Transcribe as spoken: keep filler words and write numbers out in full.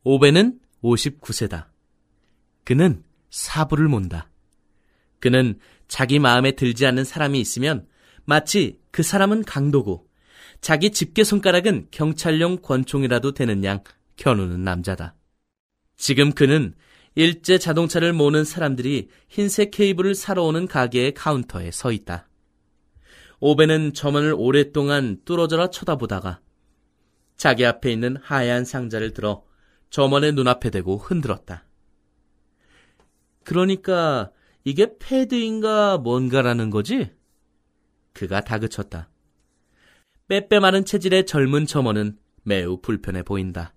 오벤은 오십구 세다. 그는 사부를 몬다. 그는 자기 마음에 들지 않는 사람이 있으면 마치 그 사람은 강도고 자기 집게손가락은 경찰용 권총이라도 되는 양 겨누는 남자다. 지금 그는 일제 자동차를 모는 사람들이 흰색 케이블을 사러 오는 가게의 카운터에 서 있다. 오벤은 점원을 오랫동안 뚫어져라 쳐다보다가 자기 앞에 있는 하얀 상자를 들어 점원의 눈앞에 대고 흔들었다. 그러니까 이게 패드인가 뭔가라는 거지? 그가 다그쳤다. 빼빼 마른 체질의 젊은 점원은 매우 불편해 보인다.